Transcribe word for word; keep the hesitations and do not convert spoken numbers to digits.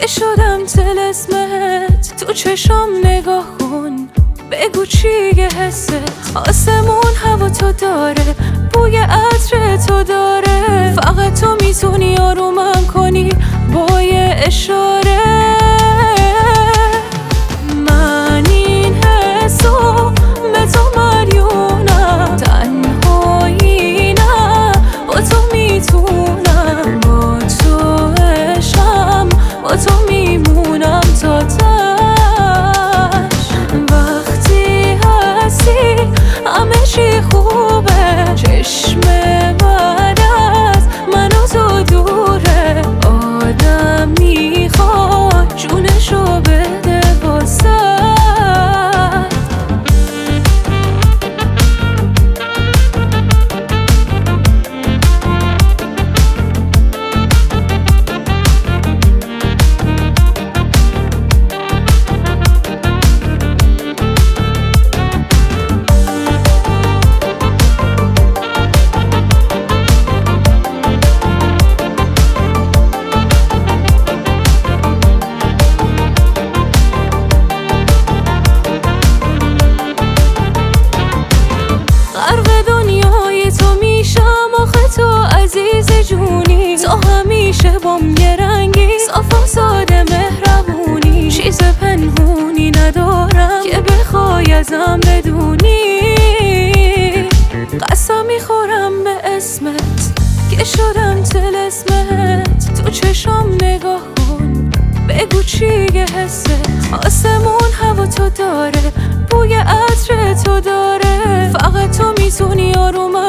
شدم طلسمت، تو چشام نگاه کن بگو چیه حست. آسمون هوا تو داره، بوی عطر تو داره، فقط تو میتونی آرومم کنی با یه اشاره. من این حسو به تو مدیونم، تنهایی نه با تو میتونم، با تو عشقم با تو میمونم تا تش. وقتی هستی همه چی خوبه، چشم بعد از من و تو دوره، آدم میخواد جونشو بده واسه. جونی تو همیشه بام یه رنگی، صاف و ساده مهربونی، چیز پنهونی ندارم که بخوای ازم بدونی. قسم میخورم به اسمت که شدم طلسمت، تو چشام نگاه کن بگو چیه حست. آسمون هوا تو داره، بوی عطر تو داره، فقط تو میتونی آرومم